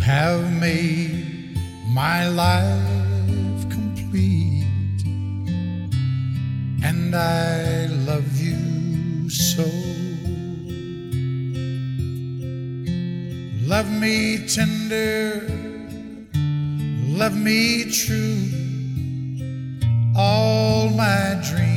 have made my life complete, and I love you so. Love me tender, love me true, all my dreams